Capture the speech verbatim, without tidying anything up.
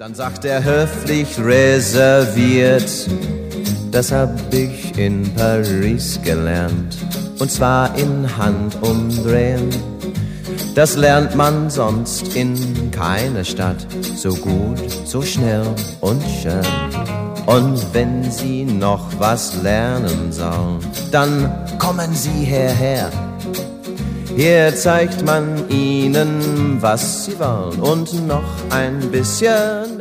Dann sagt er höflich reserviert, das hab ich in Paris gelernt, und zwar in Handumdrehen. Das lernt man sonst in keiner Stadt so gut, so schnell und schön. Und wenn Sie noch was lernen sollen, dann kommen Sie hierher. Hier zeigt man Ihnen, was Sie wollen und noch ein bisschen